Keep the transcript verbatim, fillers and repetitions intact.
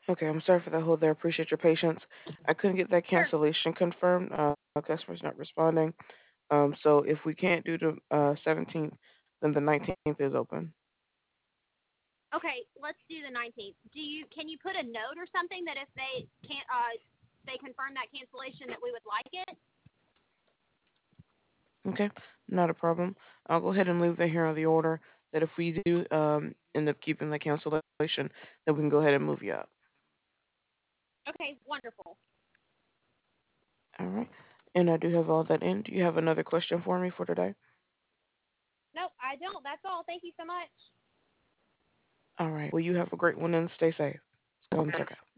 Okay, I'm sorry for that hold there. Appreciate your patience. I couldn't get that Sure. cancellation confirmed. Uh, our customer's not responding. Um, so if we can't do the uh, seventeenth, then the nineteenth is open. Okay, let's do the nineteenth. Do you can you put a note or something that if they can't uh they confirm that cancellation that we would like it? Okay, not a problem. I'll go ahead and leave that here on the order that if we do um, end up keeping the cancellation, then we can go ahead and move you up. Okay, wonderful. All right. And I do have all that in. Do you have another question for me for today? Nope, I don't. That's all. Thank you so much. All right. Well, you have a great one and stay safe. One second.